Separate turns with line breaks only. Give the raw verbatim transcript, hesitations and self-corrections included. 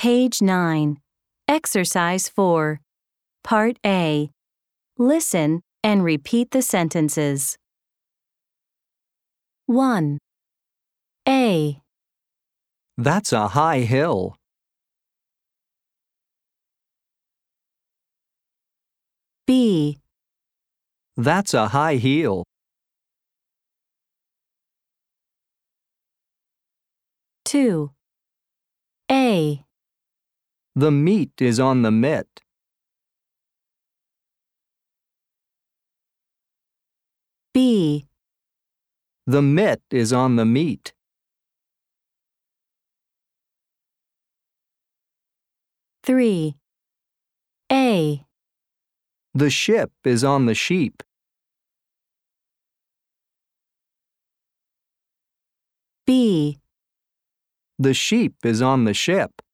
Page nine. Exercise four. Part A. Listen and repeat the sentences. one. A.
That's a high hill.
B.
That's a high heel.
two. A.
The meat is on the mitt.
B.
The mitt is on the meat.
three. A.
The ship is on the sheep.
B.
The sheep is on the ship.